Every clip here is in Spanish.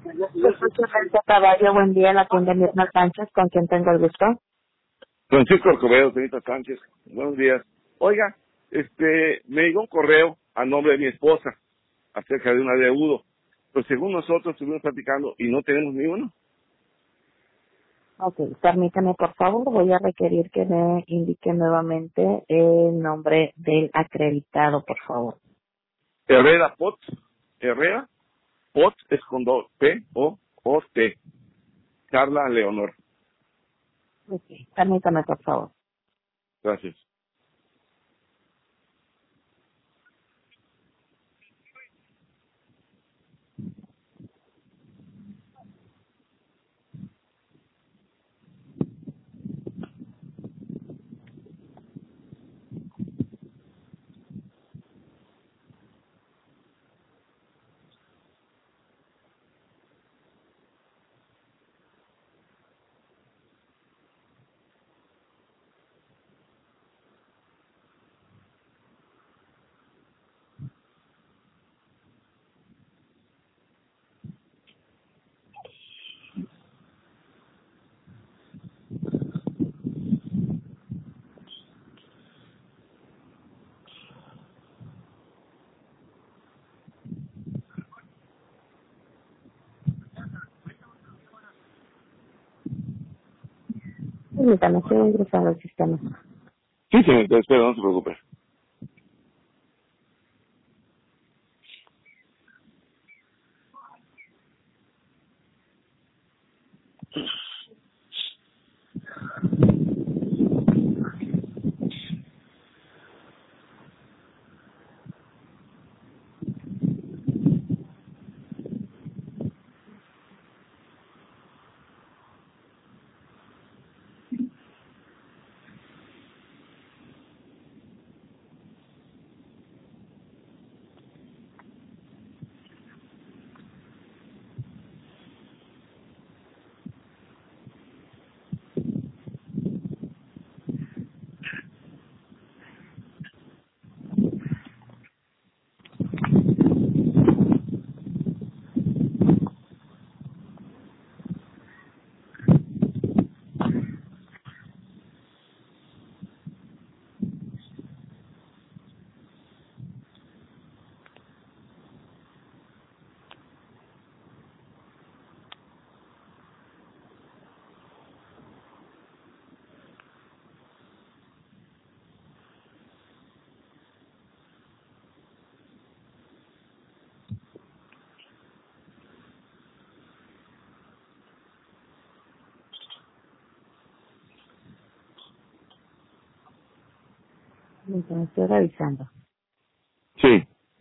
Francisco Caballo, buen día, la tienda Mirna Sánchez, con quien tengo el gusto. Francisco Escobedo, señorita Sánchez, buenos días. Oiga, me llegó un correo a nombre de mi esposa acerca de un adeudo, pero según nosotros estuvimos platicando y no tenemos ni uno. Ok, permítame por favor, voy a requerir que me indique nuevamente el nombre del acreditado, por favor. Herrera Pot, Herrera Pot es con P-O-O-T, Carla Leonor. Ok, permítame por favor. Gracias. Permítame, estoy ingresando al sistema. Sí, señorita, espera, no se preocupe. Permítame, estoy revisando. Sí.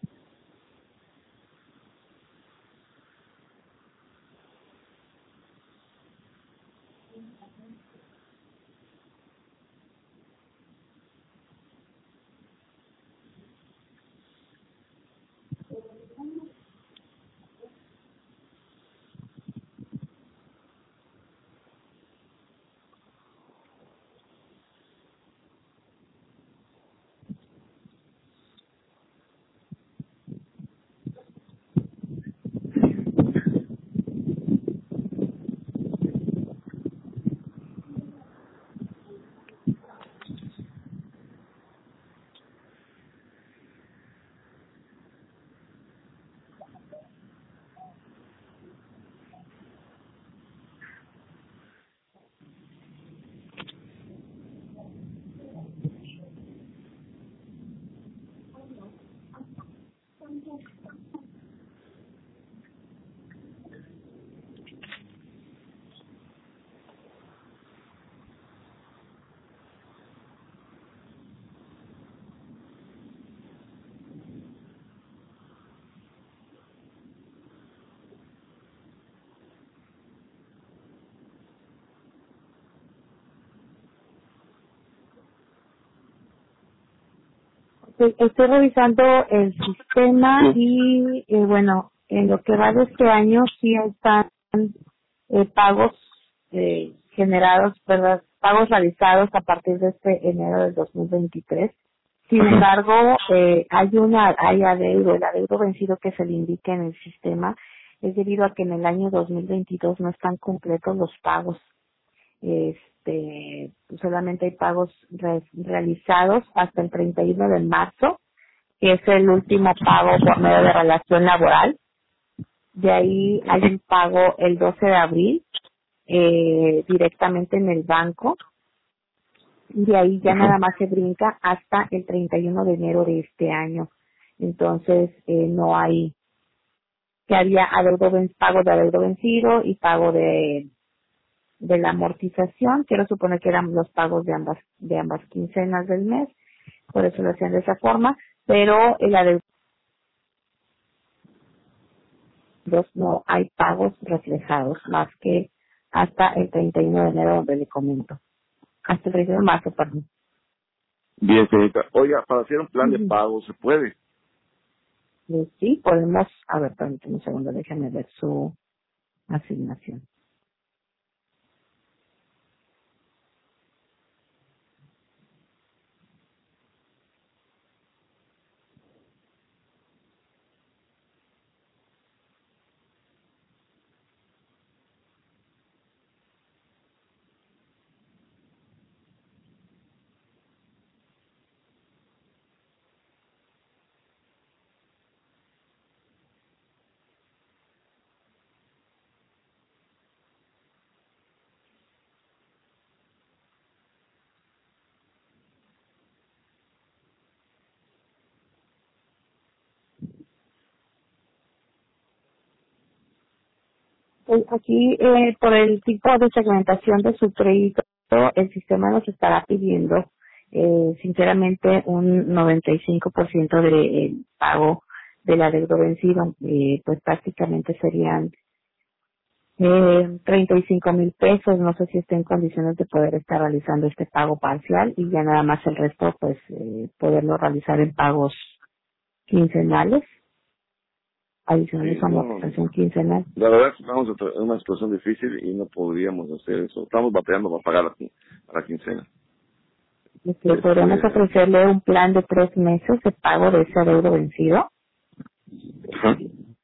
Sí, estoy revisando el sistema y, bueno, en lo que va de este año sí están pagos generados, ¿verdad? Pagos realizados a partir de este enero del 2023. Sin Ajá. embargo, hay adeudo, el adeudo vencido que se le indica en el sistema es debido a que en el año 2022 no están completos los pagos. Solamente hay pagos realizados hasta el 31 de marzo, que es el último pago por medio de relación laboral. De ahí hay un pago el 12 de abril, directamente en el banco. De ahí ya nada más se brinca hasta el 31 de enero de este año. Entonces, no hay, que había pago de adeudo vencido y pago de la amortización. Quiero suponer que eran los pagos de ambas quincenas del mes, por eso lo hacían de esa forma, pero el adeudo no hay pagos reflejados más que hasta el 31 de enero, donde le comento. Hasta el 31 de marzo, perdón. Bien, señorita. Oiga, para hacer un plan de Ujú. pago, ¿se puede? Sí, podemos, a ver, permíteme un segundo, déjame ver su asignación. Pues aquí, por el tipo de segmentación de su crédito, el sistema nos estará pidiendo, sinceramente, un 95% de pago del adeudo vencido. Pues prácticamente serían 35,000 pesos. No sé si esté en condiciones de poder estar realizando este pago parcial y ya nada más el resto, pues, poderlo realizar en pagos quincenales, adicionales Sí, a no. amortización quincenal. La verdad es que estamos en una situación difícil y no podríamos hacer eso. Estamos batallando para pagar a la quincena. Podríamos Este, ofrecerle un plan de 3 meses de pago de ese adeudo vencido. ajá.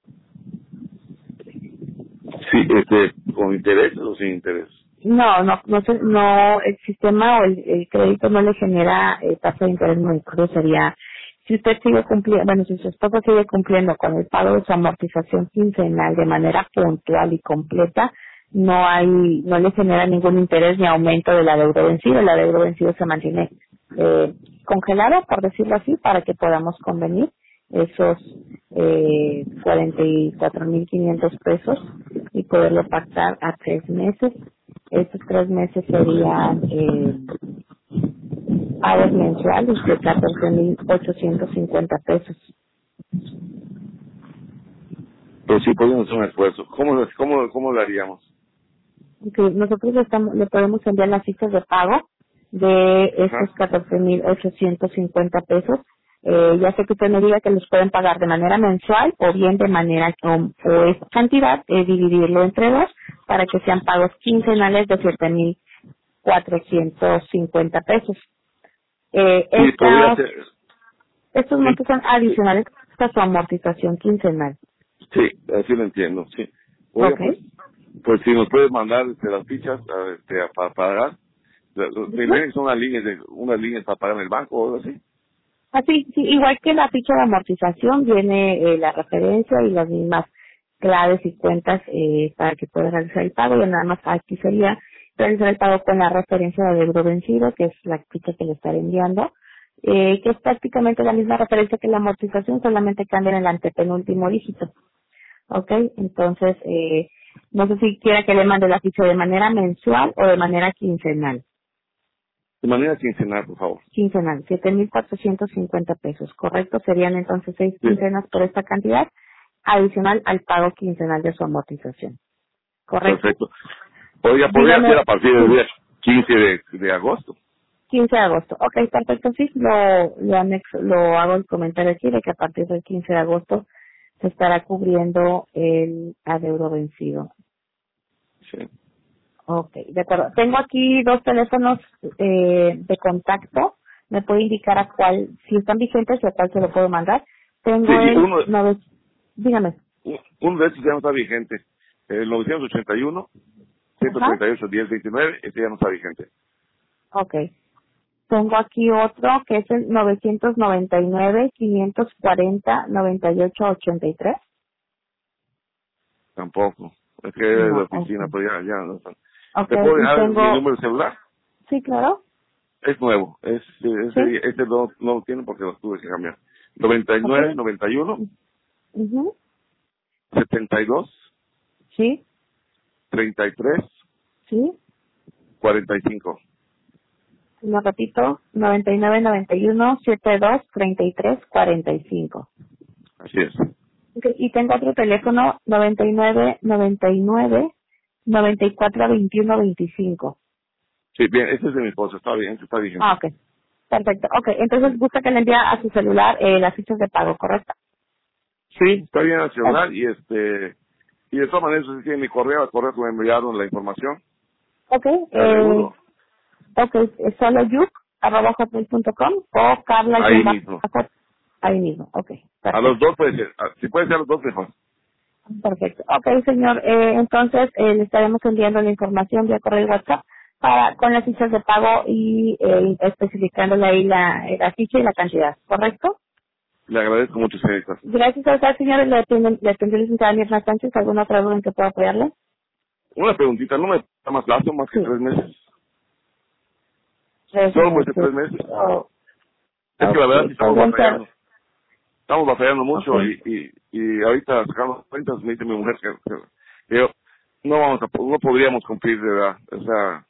Sí, con interés o sin interés. No, el sistema o el crédito no le genera tasa de interés muy crudo. Sería, si usted sigue cumpliendo, bueno, si su esposa sigue cumpliendo con el pago de su amortización quincenal de manera puntual y completa, no le genera ningún interés ni aumento del adeudo vencido. El adeudo vencido se mantiene congelado, por decirlo así, para que podamos convenir esos 44,500 pesos y poderlo pactar a 3 meses. Estos 3 meses serían pagos mensuales de 14,850 pesos. Pero sí podemos hacer un esfuerzo. ¿Cómo lo haríamos? Que nosotros le podemos enviar las fichas de pago de estos Ajá. 14,850 pesos. Ya sé que usted me diga que los pueden pagar de manera mensual o bien de manera o esa cantidad, dividirlo entre dos para que sean pagos quincenales de 7,450 pesos. Sí, podría ser. Estos Sí, montos son sí, adicionales a su amortización quincenal. sí, así lo entiendo, sí. Oiga, ¿Ok? pues si nos puedes mandar las fichas para pagar. Me Ujú. imagino que son unas líneas para pagar en el banco o algo así. Así, sí, igual que la ficha de amortización viene la referencia y las mismas claves y cuentas para que pueda realizar el pago. Y nada más aquí sería realizar el pago con la referencia de adeudo vencido, que es la ficha que le estaré enviando, que es prácticamente la misma referencia que la amortización, solamente cambia en el antepenúltimo dígito. ¿Ok? Entonces, no sé si quiera que le mande la ficha de manera mensual o de manera quincenal. De manera quincenal, por favor. Quincenal, 7,450 pesos, ¿correcto? Serían entonces 6 Sí, quincenas por esta cantidad, adicional al pago quincenal de su amortización, ¿correcto? perfecto. Oiga, podría ser Dígame, a partir del sí, día 15 de agosto. 15 de agosto. Ok, perfecto, sí, lo hago el comentario aquí de que a partir del 15 de agosto se estará cubriendo el adeudo vencido. Sí. Ok, de acuerdo. Tengo aquí 2 teléfonos de contacto. ¿Me puede indicar a cuál, si están vigentes y a cuál se lo puedo mandar? Sí, Tengo y el 9, dígame. Uno de estos ya no está vigente. El 981, 138, 1029, ese ya no está vigente. Ok. Tengo aquí otro que es el 999, 540, 9883. Tampoco. Es que es de la No, oficina, ok. pero ya no están. Ok, ¿Te puedo y dejar mi tengo, número de celular? sí, claro, Es nuevo. sí, Ese no lo tiene porque lo tuve que cambiar. ok, 99, 91, ujú, 72, sí, 33, sí, 45. lo repito, 99, 91, 72, 33, 45. Así es. Ok, y tengo otro teléfono, 99, 99, 94, 21, 25. Sí, bien, ese es de mi esposa, está bien, está vigente. Ah, ok. Perfecto. Ok, entonces gusta que le envíe a su celular las fichas de pago, ¿correcto? Sí, está bien el Eh, celular y de todas maneras, si tiene mi correo, el correo que me enviaron la información, Ok, la deudo, ok, es solo yuk@hotmail.com o Carla ahí mismo. ahí mismo. Ok, A los perfecto. dos puede ser, si puede ser a los dos mejor. Perfecto. Ok, señor, entonces le estaremos enviando la información vía correo y WhatsApp con las fichas de pago y especificándole ahí la ficha y la cantidad, ¿correcto? Le agradezco mucho, señorita. Gracias a usted, señor. Le atendió el licenciado Mirna Sánchez. ¿Alguna otra duda en que pueda apoyarle? Una preguntita, ¿no me da más plazo, más que Sí, 3 meses? 3 Solo puede ser meses. 3 meses. Oh, Es que la ok, verdad sí estamos podrían ser. batallando. Estamos batallando Ok. mucho y ahorita sacando cuentas me dice mi mujer que yo no no podríamos cumplir de edad. O sea,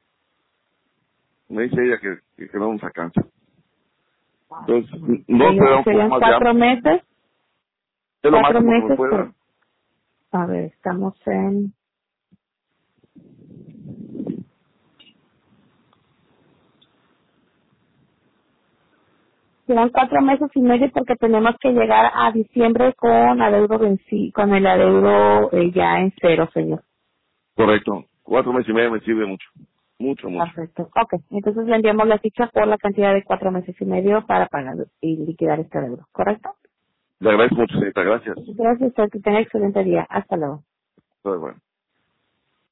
me dice ella que no nos alcanza. Entonces, no esperar un poco Serían más ya. 4 meses. Es lo Cuatro máximo que me meses puede dar. por. A ver, estamos en. Serán 4 meses y medio porque tenemos que llegar a diciembre con adeudo con el adeudo ya en cero, señor. Correcto. 4 meses y medio me sirve mucho. Mucho, mucho. Perfecto. Ok, entonces le enviamos la ficha por la cantidad de 4 meses y medio para pagar y liquidar este adeudo, ¿correcto? Le agradezco mucho, señorita. Gracias. Gracias, que tenga excelente día. Hasta luego. Todo bueno.